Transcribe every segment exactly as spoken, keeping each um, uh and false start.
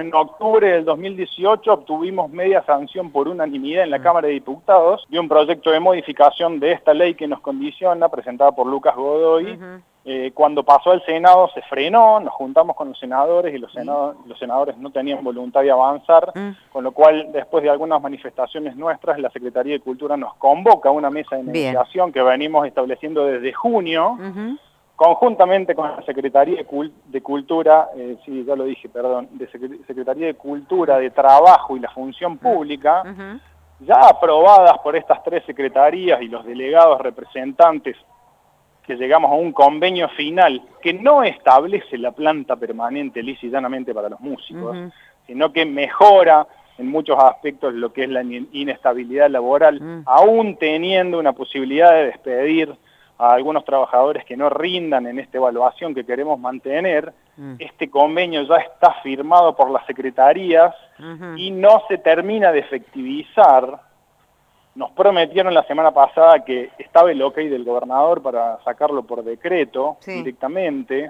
en octubre del dos mil dieciocho, obtuvimos media sanción por unanimidad en la Cámara de Diputados de un proyecto de modificación de esta ley que nos condiciona, presentada por Lucas Godoy. Uh-huh. Eh, cuando pasó al Senado se frenó, nos juntamos con los senadores y los, senado, los senadores no tenían voluntad de avanzar, uh-huh. con lo cual después de algunas manifestaciones nuestras, la Secretaría de Cultura nos convoca a una mesa de negociación Bien. que venimos estableciendo desde junio, uh-huh. conjuntamente con la Secretaría de, Cult de Cultura, eh, sí, ya lo dije, perdón, de Secret Secretaría de Cultura, de Trabajo y la Función Pública, uh-huh. ya aprobadas por estas tres secretarías y los delegados representantes, que llegamos a un convenio final que no establece la planta permanente lisa y llanamente para los músicos, uh-huh. sino que mejora en muchos aspectos lo que es la inestabilidad laboral, uh-huh. aún teniendo una posibilidad de despedir a algunos trabajadores que no rindan en esta evaluación que queremos mantener. Uh-huh. Este convenio ya está firmado por las secretarías uh-huh. y no se termina de efectivizar. Nos prometieron la semana pasada que estaba el ok del gobernador para sacarlo por decreto sí. directamente,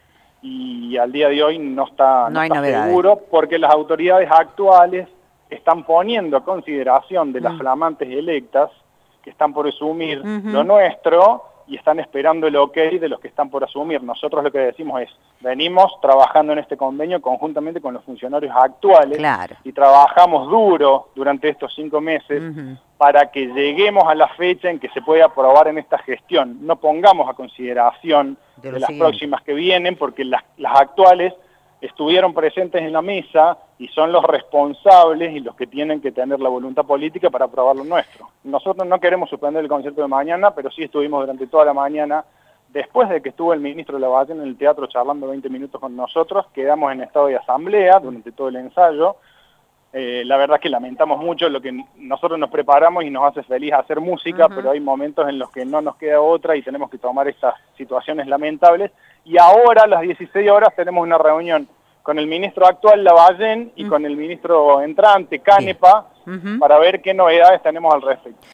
y al día de hoy no está, no no está seguro, porque las autoridades actuales están poniendo a consideración de las mm. flamantes electas que están por asumir uh-huh. lo nuestro, y están esperando el ok de los que están por asumir. Nosotros lo que decimos es, venimos trabajando en este convenio conjuntamente con los funcionarios actuales, claro. y trabajamos duro durante estos cinco meses uh-huh. para que lleguemos a la fecha en que se pueda aprobar en esta gestión. No pongamos a consideración de, de las siguiente. próximas que vienen, porque las, las actuales estuvieron presentes en la mesa y son los responsables y los que tienen que tener la voluntad política para aprobar lo nuestro. Nosotros no queremos suspender el concierto de mañana, pero sí estuvimos durante toda la mañana, después de que estuvo el ministro Lavallén en el teatro charlando veinte minutos con nosotros, quedamos en estado de asamblea durante todo el ensayo. Eh, la verdad es que lamentamos mucho lo que nosotros nos preparamos y nos hace feliz hacer música, uh-huh. pero hay momentos en los que no nos queda otra y tenemos que tomar estas situaciones lamentables. Y ahora a las dieciséis horas tenemos una reunión con el ministro actual Lavallén y uh-huh. con el ministro entrante Canepa uh-huh. para ver qué novedades tenemos al respecto.